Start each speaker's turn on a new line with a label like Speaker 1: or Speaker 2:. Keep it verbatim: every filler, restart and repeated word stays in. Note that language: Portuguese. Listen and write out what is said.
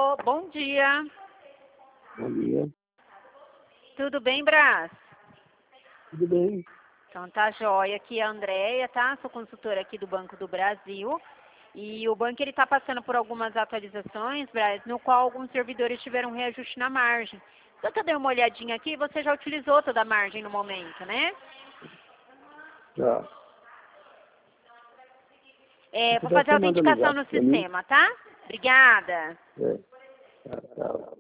Speaker 1: Alô, bom dia.
Speaker 2: Bom dia.
Speaker 1: Tudo bem, Brás?
Speaker 2: Tudo bem?
Speaker 1: Então tá jóia. Aqui é a Andréia, tá? Sou consultora aqui do Banco do Brasil. E o banco ele está passando por algumas atualizações, Brás, no qual alguns servidores tiveram um reajuste na margem. Então eu dei uma olhadinha aqui, você já utilizou toda a margem no momento, né?
Speaker 2: Já.
Speaker 1: É,
Speaker 2: Você
Speaker 1: vou
Speaker 2: deve
Speaker 1: fazer
Speaker 2: ter
Speaker 1: a
Speaker 2: mandado
Speaker 1: autenticação
Speaker 2: zap
Speaker 1: no
Speaker 2: pra mim.
Speaker 1: sistema, tá? Obrigada.
Speaker 2: É. Tá, tá.